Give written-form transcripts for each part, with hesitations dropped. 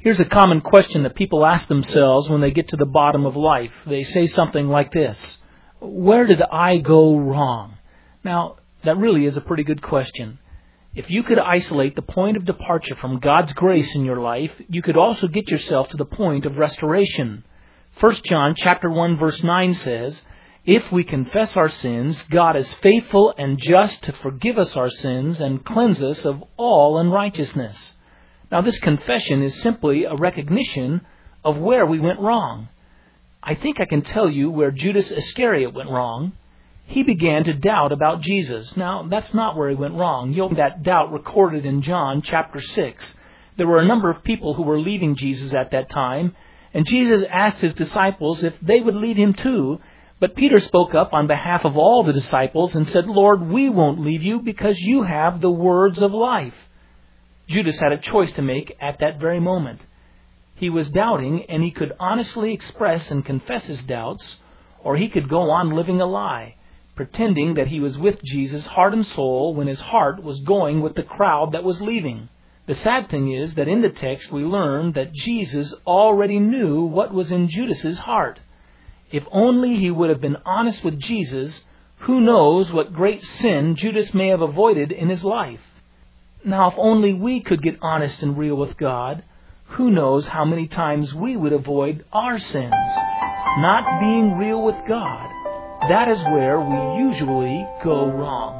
Here's a common question that people ask themselves when they get to the bottom of life. They say something like this: where did I go wrong? Now, that really is a pretty good question. If you could isolate the point of departure from God's grace in your life, you could also get yourself to the point of restoration. 1 John chapter 1 verse 9 says, "If we confess our sins, God is faithful and just to forgive us our sins and cleanse us of all unrighteousness." Now, this confession is simply a recognition of where we went wrong. I think I can tell you where Judas Iscariot went wrong. He began to doubt about Jesus. Now, that's not where he went wrong. You'll find that doubt recorded in John chapter 6. There were a number of people who were leaving Jesus at that time, and Jesus asked his disciples if they would leave him too. But Peter spoke up on behalf of all the disciples and said, "Lord, we won't leave you because you have the words of life." Judas had a choice to make at that very moment. He was doubting, and he could honestly express and confess his doubts, or he could go on living a lie, pretending that he was with Jesus heart and soul when his heart was going with the crowd that was leaving. The sad thing is that in the text we learn that Jesus already knew what was in Judas's heart. If only he would have been honest with Jesus, who knows what great sin Judas may have avoided in his life. Now, if only we could get honest and real with God, who knows how many times we would avoid our sins. Not being real with God, that is where we usually go wrong.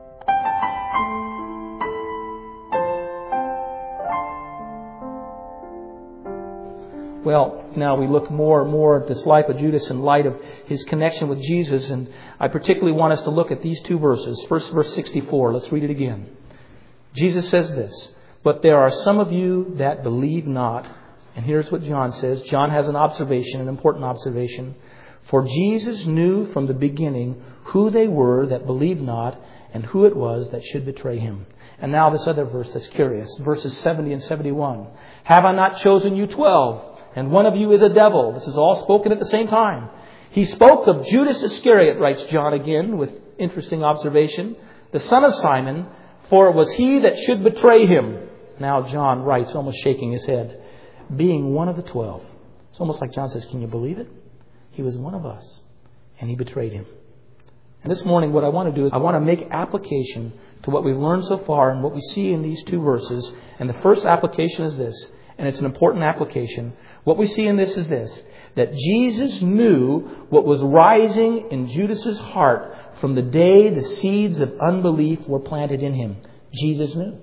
Well, now we look more and more at this life of Judas in light of his connection with Jesus, and I particularly want us to look at these two verses. First, verse 64. Let's read it again. Jesus says this, "But there are some of you that believe not." And here's what John says. John has an observation, an important observation. "For Jesus knew from the beginning who they were that believed not and who it was that should betray him." And now this other verse that's curious. Verses 70 and 71. "Have I not chosen you 12? And one of you is a devil." This is all spoken at the same time. He spoke of Judas Iscariot, writes John again with interesting observation, "the son of Simon, for it was he that should betray him." Now John writes, almost shaking his head, "being one of the 12. It's almost like John says, can you believe it? He was one of us, and he betrayed him. And this morning what I want to do is I want to make application to what we've learned so far and what we see in these two verses. And the first application is this, and it's an important application. What we see in this is this, that Jesus knew what was rising in Judas's heart from the day the seeds of unbelief were planted in him. Jesus knew.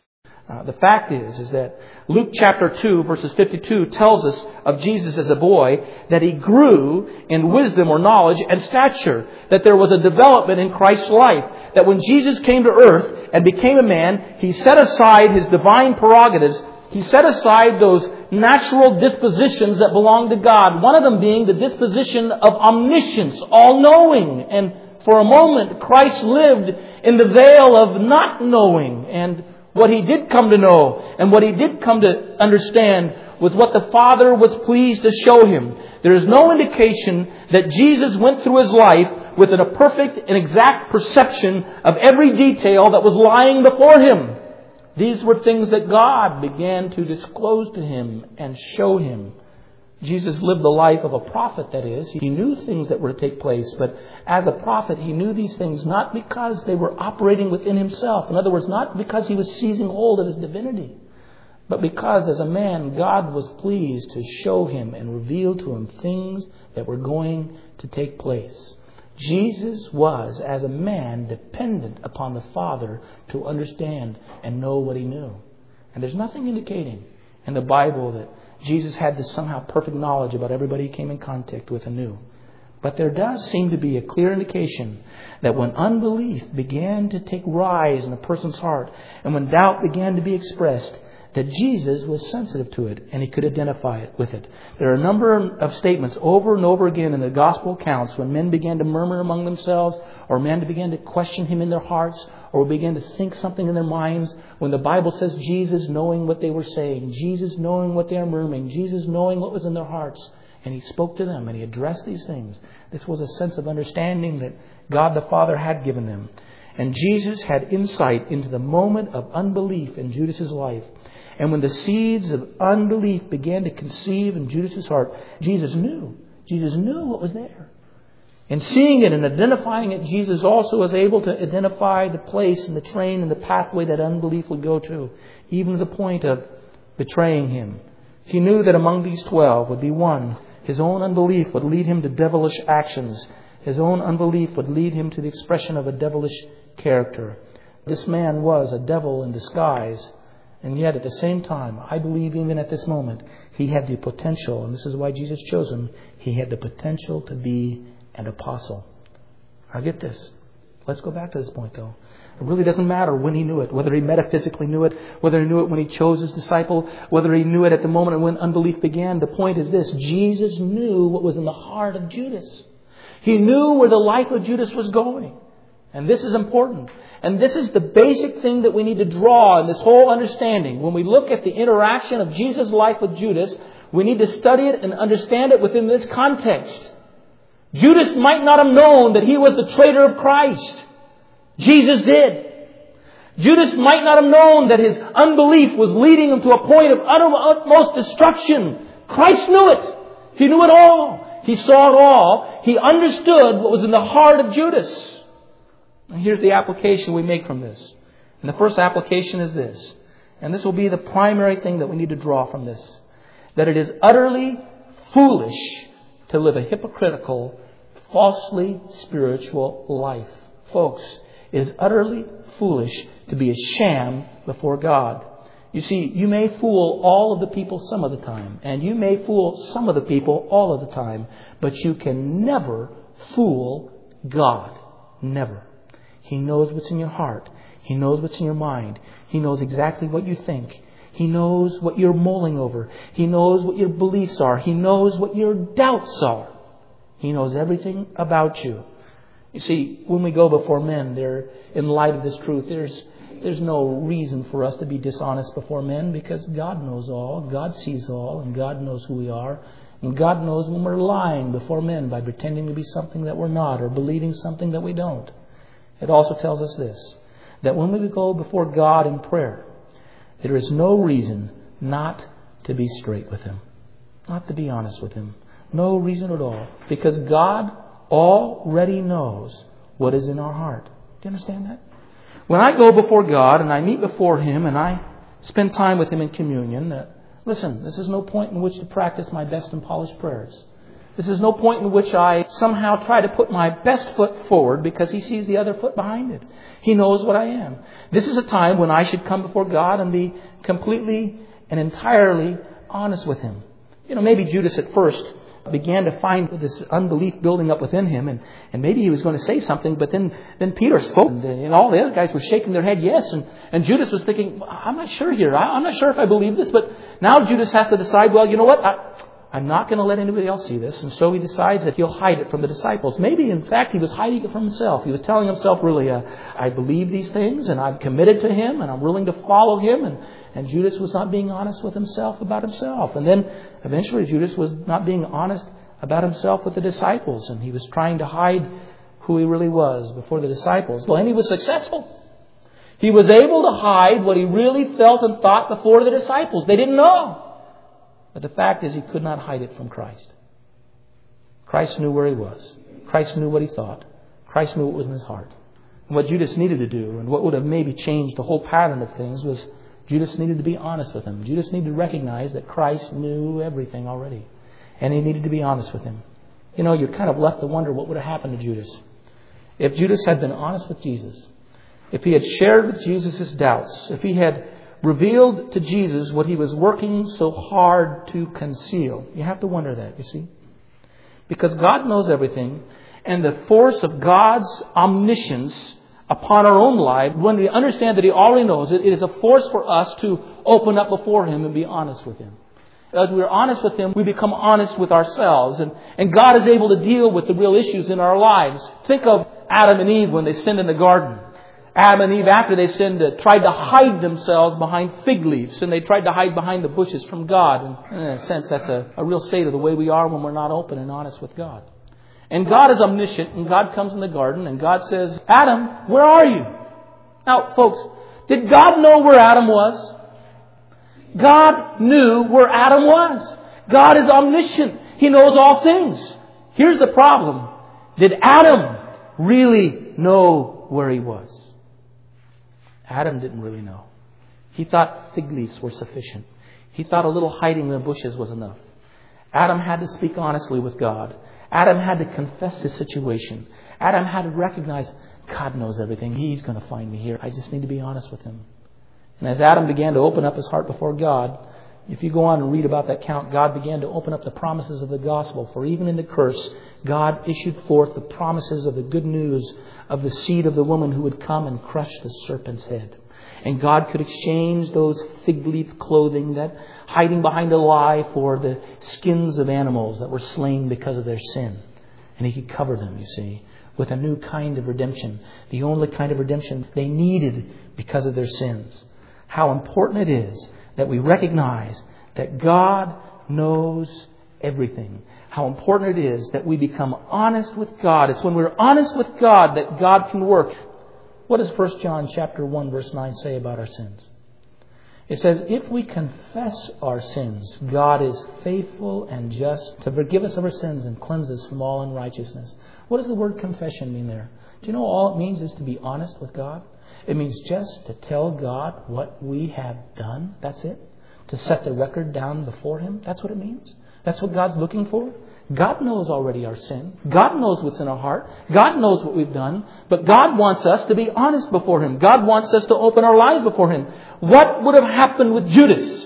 The fact is that Luke chapter 2 verses 52 tells us of Jesus as a boy that he grew in wisdom or knowledge and stature, that there was a development in Christ's life, that when Jesus came to earth and became a man, he set aside his divine prerogatives. He set aside those natural dispositions that belong to God, one of them being the disposition of omniscience, all-knowing. And for a moment, Christ lived in the veil of not knowing. And what he did come to know and what he did come to understand was what the Father was pleased to show him. There is no indication that Jesus went through his life with a perfect and exact perception of every detail that was lying before him. These were things that God began to disclose to him and show him. Jesus lived the life of a prophet, that is. He knew things that were to take place, but as a prophet, he knew these things not because they were operating within himself. In other words, not because he was seizing hold of his divinity, but because as a man, God was pleased to show him and reveal to him things that were going to take place. Jesus was, as a man, dependent upon the Father to understand and know what he knew. And there's nothing indicating in the Bible that Jesus had this somehow perfect knowledge about everybody he came in contact with and knew. But there does seem to be a clear indication that when unbelief began to take rise in a person's heart and when doubt began to be expressed, that Jesus was sensitive to it and he could identify it with it. There are a number of statements over and over again in the gospel accounts when men began to murmur among themselves, or men began to question him in their hearts, or began to think something in their minds, when the Bible says Jesus knowing what they were saying, Jesus knowing what they are murmuring, Jesus knowing what was in their hearts, and he spoke to them and he addressed these things. This was a sense of understanding that God the Father had given them. And Jesus had insight into the moment of unbelief in Judas's life. And when the seeds of unbelief began to conceive in Judas' heart, Jesus knew. Jesus knew what was there. And seeing it and identifying it, Jesus also was able to identify the place and the train and the pathway that unbelief would go to, even to the point of betraying Him. He knew that among these 12 would be one. His own unbelief would lead him to devilish actions. His own unbelief would lead him to the expression of a devilish character. This man was a devil in disguise. And yet at the same time, I believe even at this moment, he had the potential, and this is why Jesus chose him, he had the potential to be an apostle. Now get this. Let's go back to this point though. It really doesn't matter when he knew it, whether he metaphysically knew it, whether he knew it when he chose his disciple, whether he knew it at the moment when unbelief began. The point is this: Jesus knew what was in the heart of Judas. He knew where the life of Judas was going. And this is important. And this is the basic thing that we need to draw in this whole understanding. When we look at the interaction of Jesus' life with Judas, we need to study it and understand it within this context. Judas might not have known that he was the traitor of Christ. Jesus did. Judas might not have known that his unbelief was leading him to a point of uttermost destruction. Christ knew it. He knew it all. He saw it all. He understood what was in the heart of Judas. And here's the application we make from this. And the first application is this. And this will be the primary thing that we need to draw from this. That it is utterly foolish to live a hypocritical, falsely spiritual life. Folks, it is utterly foolish to be a sham before God. You see, you may fool all of the people some of the time. And you may fool some of the people all of the time. But you can never fool God. Never. He knows what's in your heart. He knows what's in your mind. He knows exactly what you think. He knows what you're mulling over. He knows what your beliefs are. He knows what your doubts are. He knows everything about you. You see, when we go before men, in light of this truth, there's no reason for us to be dishonest before men, because God knows all, God sees all, and God knows who we are. And God knows when we're lying before men by pretending to be something that we're not, or believing something that we don't. It also tells us this, that when we go before God in prayer, there is no reason not to be straight with Him, not to be honest with Him. No reason at all. Because God already knows what is in our heart. Do you understand that? When I go before God and I meet before Him and I spend time with Him in communion, listen, this is no point in which to practice my best and polished prayers. This is no point in which I somehow try to put my best foot forward because He sees the other foot behind it. He knows what I am. This is a time when I should come before God and be completely and entirely honest with Him. You know, maybe Judas at first began to find this unbelief building up within him, and maybe he was going to say something, but then Peter spoke, and all the other guys were shaking their head yes, and Judas was thinking, I'm not sure here. I'm not sure if I believe this, but now Judas has to decide, well, you know what? I'm not going to let anybody else see this. And so he decides that he'll hide it from the disciples. Maybe, in fact, he was hiding it from himself. He was telling himself, really, I believe these things, and I'm committed to Him, and I'm willing to follow Him. And Judas was not being honest with himself about himself. And then eventually Judas was not being honest about himself with the disciples. And he was trying to hide who he really was before the disciples. Well, and he was successful. He was able to hide what he really felt and thought before the disciples. They didn't know. But the fact is, he could not hide it from Christ. Christ knew where he was. Christ knew what he thought. Christ knew what was in his heart. And what Judas needed to do, and what would have maybe changed the whole pattern of things, was Judas needed to be honest with Him. Judas needed to recognize that Christ knew everything already. And he needed to be honest with Him. You know, you're kind of left to wonder what would have happened to Judas. If Judas had been honest with Jesus, if he had shared with Jesus his doubts, if he had revealed to Jesus what he was working so hard to conceal. You have to wonder that, you see. Because God knows everything, and the force of God's omniscience upon our own life, when we understand that He already knows it, it is a force for us to open up before Him and be honest with Him. As we're honest with Him, we become honest with ourselves. And God is able to deal with the real issues in our lives. Think of Adam and Eve when they sinned in the garden. Adam and Eve, after they sinned, tried to hide themselves behind fig leaves. And they tried to hide behind the bushes from God. And in a sense, that's a real state of the way we are when we're not open and honest with God. And God is omniscient, and God comes in the garden, and God says, Adam, where are you? Now, folks, did God know where Adam was? God knew where Adam was. God is omniscient. He knows all things. Here's the problem. Did Adam really know where he was? Adam didn't really know. He thought fig leaves were sufficient. He thought a little hiding in the bushes was enough. Adam had to speak honestly with God. Adam had to confess his situation. Adam had to recognize God knows everything. He's going to find me here. I just need to be honest with Him. And as Adam began to open up his heart before God, if you go on and read about that count, God began to open up the promises of the gospel. For even in the curse, God issued forth the promises of the good news of the seed of the woman who would come and crush the serpent's head. And God could exchange those fig leaf clothing that hiding behind a lie for the skins of animals that were slain because of their sin. And He could cover them, you see, with a new kind of redemption. The only kind of redemption they needed because of their sins. How important it is that we recognize that God knows everything. How important it is that we become honest with God. It's when we're honest with God that God can work. What does 1 John chapter 1 verse 9 say about our sins? It says, if we confess our sins, God is faithful and just to forgive us of our sins and cleanse us from all unrighteousness. What does the word confession mean there? Do you know all it means is to be honest with God? It means just to tell God what we have done. That's it. To set the record down before Him. That's what it means. That's what God's looking for. God knows already our sin. God knows what's in our heart. God knows what we've done. But God wants us to be honest before Him. God wants us to open our lives before Him. What would have happened with Judas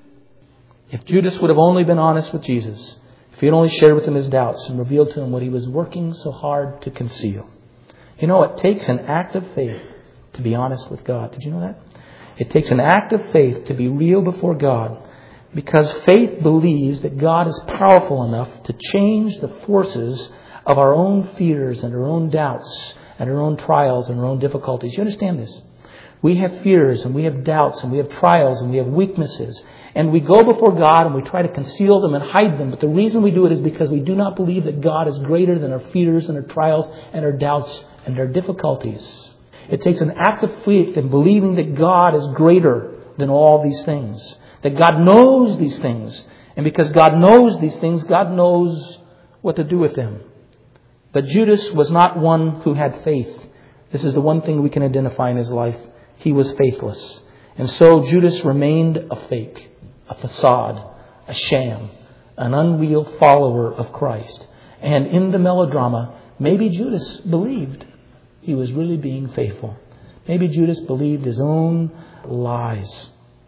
if Judas would have only been honest with Jesus? If he had only shared with Him his doubts and revealed to Him what he was working so hard to conceal. You know, it takes an act of faith to be honest with God. Did you know that? It takes an act of faith to be real before God. Because faith believes that God is powerful enough to change the forces of our own fears and our own doubts and our own trials and our own difficulties. You understand this? We have fears and we have doubts and we have trials and we have weaknesses. And we go before God and we try to conceal them and hide them. But the reason we do it is because we do not believe that God is greater than our fears and our trials and our doubts and our difficulties. It takes an act of faith in believing that God is greater than all these things. That God knows these things. And because God knows these things, God knows what to do with them. But Judas was not one who had faith. This is the one thing we can identify in his life. He was faithless. And so Judas remained a fake, a facade, a sham, an unreal follower of Christ. And in the melodrama, maybe Judas believed he was really being faithful. Maybe Judas believed his own lies.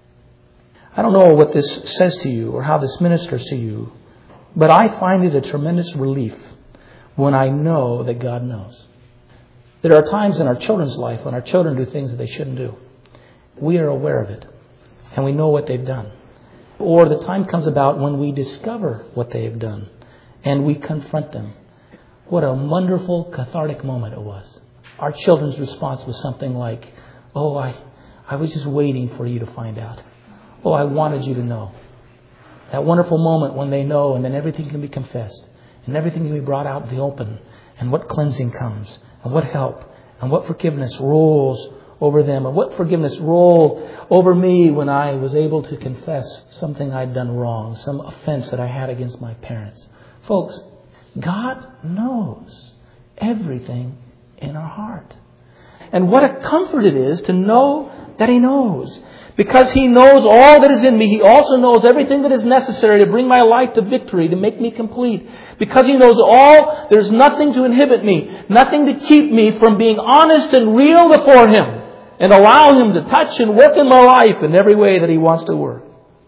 I don't know what this says to you or how this ministers to you, but I find it a tremendous relief when I know that God knows. There are times in our children's life when our children do things that they shouldn't do. We are aware of it, and we know what they've done. Or the time comes about when we discover what they have done, and we confront them. What a wonderful cathartic moment it was. Our children's response was something like, oh, I was just waiting for you to find out. Oh, I wanted you to know. That wonderful moment when they know and then everything can be confessed and everything can be brought out in the open and what cleansing comes and what help and what forgiveness rolls over them and what forgiveness rolled over me when I was able to confess something I'd done wrong, some offense that I had against my parents. Folks, God knows everything in our heart. And what a comfort it is to know that He knows. Because He knows all that is in me, He also knows everything that is necessary to bring my life to victory, to make me complete. Because He knows all, there's nothing to inhibit me, nothing to keep me from being honest and real before Him and allow Him to touch and work in my life in every way that He wants to work.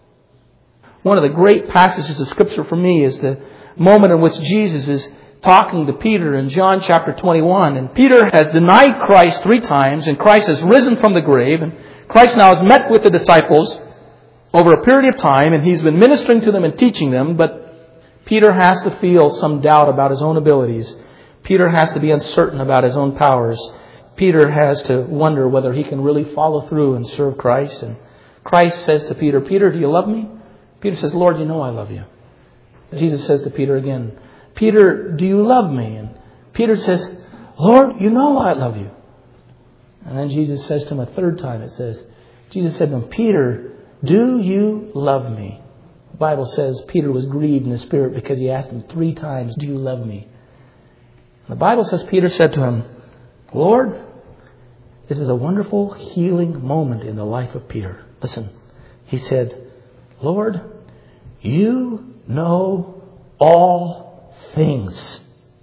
One of the great passages of Scripture for me is the moment in which Jesus is talking to Peter in John chapter 21. And Peter has denied Christ 3 times, and Christ has risen from the grave, and Christ now has met with the disciples over a period of time, and He's been ministering to them and teaching them, but Peter has to feel some doubt about his own abilities. Peter has to be uncertain about his own powers. Peter has to wonder whether he can really follow through and serve Christ. And Christ says to Peter, Peter, do you love me? Peter says, Lord, you know I love you. Jesus says to Peter again, Peter, do you love me? And Peter says, Lord, you know I love you. And then Jesus says to him a 3rd time, Jesus said to him, Peter, do you love me? The Bible says Peter was grieved in the spirit because he asked him 3 times, do you love me? And the Bible says Peter said to him, Lord, this is a wonderful healing moment in the life of Peter. Listen, he said, Lord, you know all things.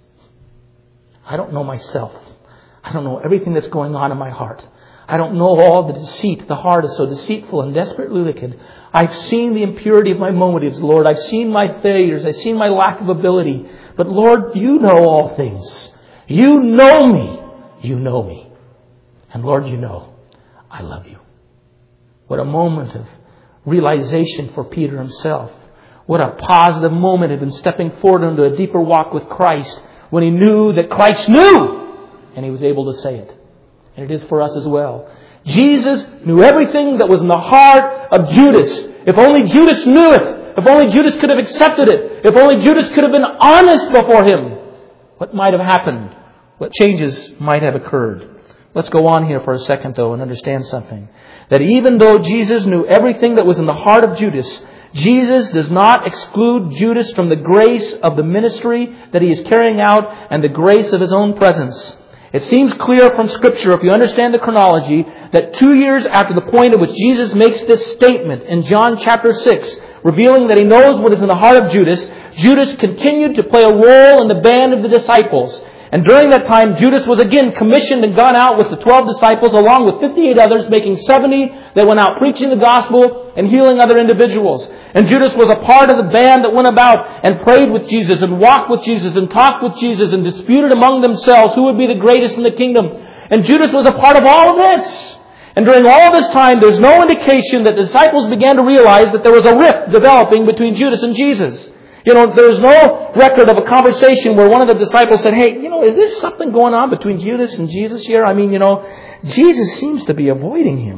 I don't know myself. I don't know everything that's going on in my heart. I don't know all the deceit. The heart is so deceitful and desperately wicked. I've seen the impurity of my motives, Lord. I've seen my failures. I've seen my lack of ability. But Lord, you know all things. You know me. You know me. And Lord, you know I love you. What a moment of realization for Peter himself. What a positive moment of him stepping forward into a deeper walk with Christ when he knew that Christ knew and he was able to say it. And it is for us as well. Jesus knew everything that was in the heart of Judas. If only Judas knew it. If only Judas could have accepted it. If only Judas could have been honest before him. What might have happened? What changes might have occurred? Let's go on here for a second, though, and understand something. That even though Jesus knew everything that was in the heart of Judas, Jesus does not exclude Judas from the grace of the ministry that he is carrying out and the grace of his own presence. It seems clear from Scripture, if you understand the chronology, that 2 years after the point at which Jesus makes this statement in John chapter 6, revealing that he knows what is in the heart of Judas, Judas continued to play a role in the band of the disciples. And during that time, Judas was again commissioned and gone out with the 12 disciples along with 58 others, making 70 that went out preaching the gospel and healing other individuals. And Judas was a part of the band that went about and prayed with Jesus and walked with Jesus and talked with Jesus and disputed among themselves who would be the greatest in the kingdom. And Judas was a part of all of this. And during all this time, there's no indication that the disciples began to realize that there was a rift developing between Judas and Jesus. There's no record of a conversation where one of the disciples said, hey, is there something going on between Judas and Jesus here? Jesus seems to be avoiding him.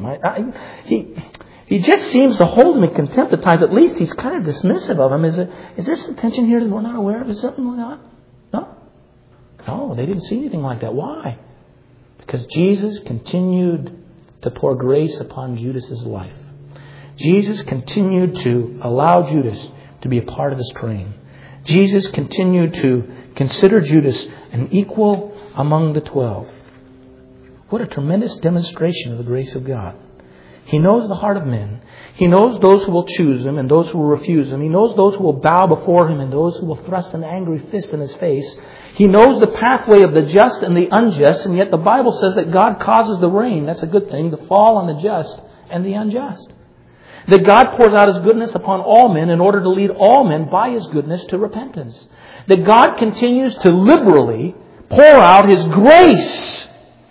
He just seems to hold him in contempt at times. At least he's kind of dismissive of him. Is there some tension here that we're not aware of? Is something going on? No, they didn't see anything like that. Why? Because Jesus continued to pour grace upon Judas's life. Jesus continued to allow Judas to be a part of his train. Jesus continued to consider Judas an equal among the 12. What a tremendous demonstration of the grace of God. He knows the heart of men. He knows those who will choose him and those who will refuse him. He knows those who will bow before him and those who will thrust an angry fist in his face. He knows the pathway of the just and the unjust, and yet the Bible says that God causes the rain, that's a good thing, to fall on the just and the unjust. That God pours out His goodness upon all men in order to lead all men by His goodness to repentance. That God continues to liberally pour out His grace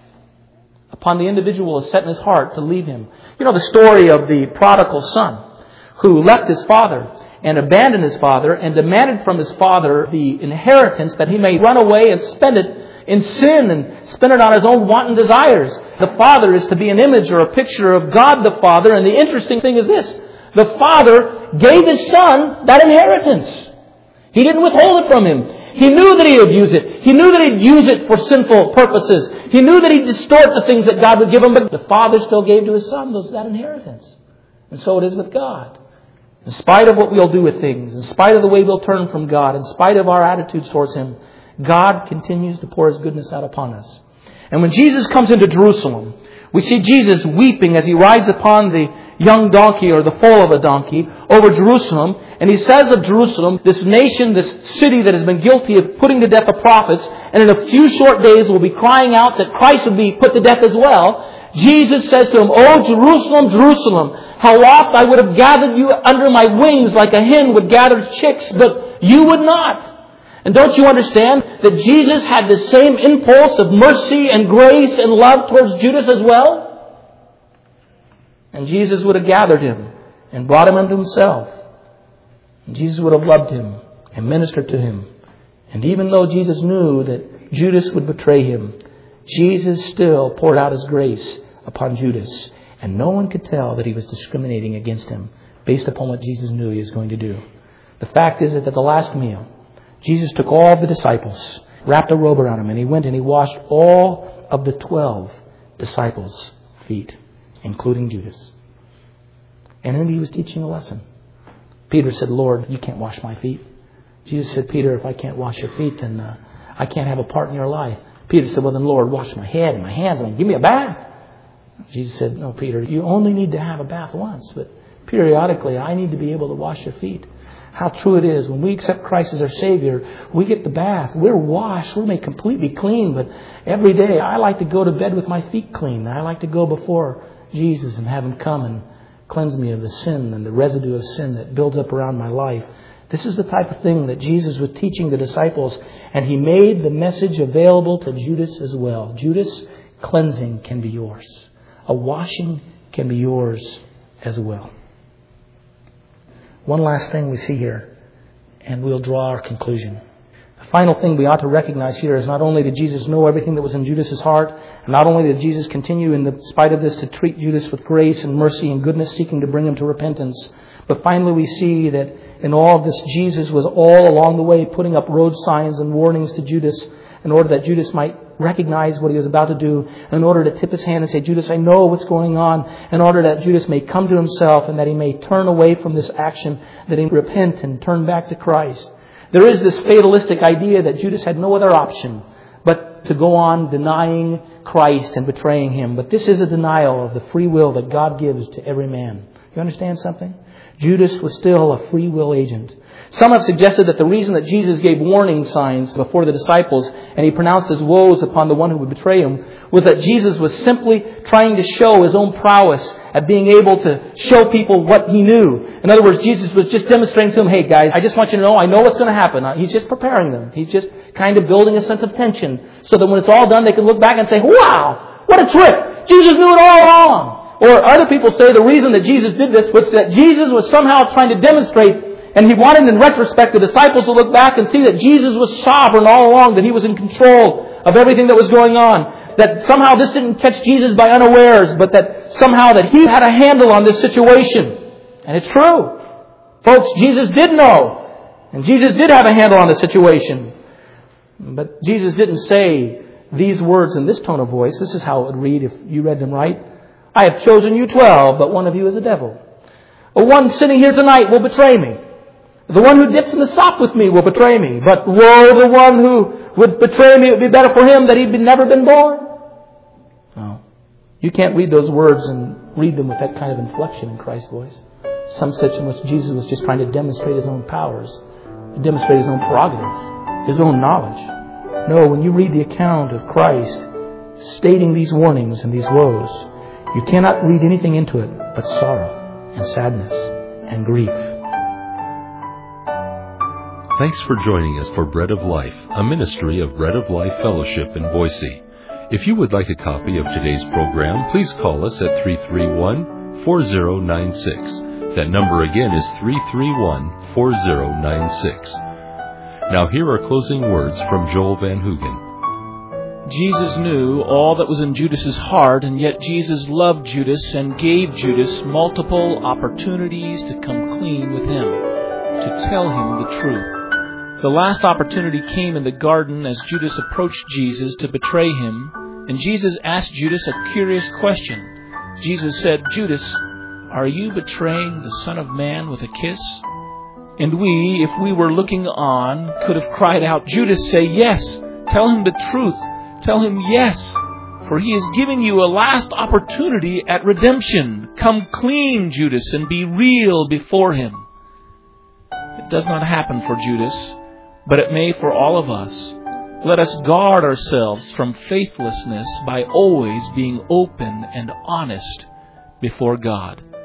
upon the individual who has set in his heart to lead him. The story of the prodigal son who left his father and abandoned his father and demanded from his father the inheritance that he may run away and spend it in sin and spend it on his own wanton desires. The father is to be an image or a picture of God the Father. And the interesting thing is this. The father gave his son that inheritance. He didn't withhold it from him. He knew that he would use it. He knew that he'd use it for sinful purposes. He knew that he'd distort the things that God would give him. But the father still gave to his son that inheritance. And so it is with God. In spite of what we'll do with things, in spite of the way we'll turn from God, in spite of our attitudes towards Him, God continues to pour His goodness out upon us. And when Jesus comes into Jerusalem, we see Jesus weeping as He rides upon the young donkey or the foal of a donkey over Jerusalem. And He says of Jerusalem, this nation, this city that has been guilty of putting to death the prophets, and in a few short days will be crying out that Christ would be put to death as well. Jesus says to him, "O Jerusalem, Jerusalem, how oft I would have gathered you under my wings like a hen would gather chicks, but you would not." And don't you understand that Jesus had the same impulse of mercy and grace and love towards Judas as well? And Jesus would have gathered him and brought him unto Himself. And Jesus would have loved him and ministered to him. And even though Jesus knew that Judas would betray Him, Jesus still poured out His grace upon Judas. And no one could tell that He was discriminating against him based upon what Jesus knew He was going to do. The fact is that at the last meal, Jesus took all of the disciples, wrapped a robe around Him, and He went and He washed all of the 12 disciples' feet, including Judas. And then he was teaching a lesson. Peter said, Lord, you can't wash my feet. Jesus said, Peter, if I can't wash your feet, then I can't have a part in your life. Peter said, well, then, Lord, wash my head and my hands. Give me a bath. Jesus said, no, Peter, you only need to have a bath once, but periodically I need to be able to wash your feet. How true it is. When we accept Christ as our Savior, we get the bath. We're washed. We're made completely clean. But every day I like to go to bed with my feet clean. I like to go before Jesus and have Him come and cleanse me of the sin and the residue of sin that builds up around my life. This is the type of thing that Jesus was teaching the disciples, and He made the message available to Judas as well. Judas, cleansing can be yours. A washing can be yours as well. One last thing we see here, and we'll draw our conclusion. The final thing we ought to recognize here is not only did Jesus know everything that was in Judas' heart, and not only did Jesus continue in spite of this to treat Judas with grace and mercy and goodness, seeking to bring him to repentance, but finally we see that in all of this, Jesus was all along the way putting up road signs and warnings to Judas in order that Judas might recognize what he was about to do, in order to tip his hand and say, Judas, I know what's going on, in order that Judas may come to himself and that he may turn away from this action, that he repent and turn back to Christ. There is this fatalistic idea that Judas had no other option but to go on denying Christ and betraying Him. But this is a denial of the free will that God gives to every man. You understand something? Judas was still a free will agent. Some have suggested that the reason that Jesus gave warning signs before the disciples and He pronounced His woes upon the one who would betray Him was that Jesus was simply trying to show His own prowess at being able to show people what He knew. In other words, Jesus was just demonstrating to them, hey guys, I just want you to know, I know what's going to happen. He's just preparing them. He's just kind of building a sense of tension so that when it's all done, they can look back and say, wow, what a trick. Jesus knew it all along. Or other people say the reason that Jesus did this was that Jesus was somehow trying to demonstrate, and He wanted in retrospect the disciples to look back and see that Jesus was sovereign all along, that He was in control of everything that was going on. That somehow this didn't catch Jesus by unawares, but that somehow that He had a handle on this situation. And it's true. Folks, Jesus did know. And Jesus did have a handle on the situation. But Jesus didn't say these words in this tone of voice. This is how it would read if you read them right. I have chosen you 12, but one of you is a devil. One sitting here tonight will betray me. The one who dips in the sop with me will betray me. But woe the one who would betray me. It would be better for him that he'd never been born. No. You can't read those words and read them with that kind of inflection in Christ's voice. Some such in which Jesus was just trying to demonstrate His own powers, demonstrate His own prerogatives, His own knowledge. No, when you read the account of Christ stating these warnings and these woes, you cannot read anything into it but sorrow and sadness and grief. Thanks for joining us for Bread of Life, a ministry of Bread of Life Fellowship in Boise. If you would like a copy of today's program, please call us at 331-4096. That number again is 331-4096. Now here are closing words from Joel Van Hoogen. Jesus knew all that was in Judas's heart, and yet Jesus loved Judas and gave Judas multiple opportunities to come clean with Him, to tell him the truth. The last opportunity came in the garden as Judas approached Jesus to betray Him, and Jesus asked Judas a curious question. Jesus said, Judas, are you betraying the Son of Man with a kiss? And we, if we were looking on, could have cried out, Judas, say yes. Tell him the truth. Tell him yes. For he is giving you a last opportunity at redemption. Come clean, Judas, and be real before Him. It does not happen for Judas, but it may for all of us. Let us guard ourselves from faithlessness by always being open and honest before God.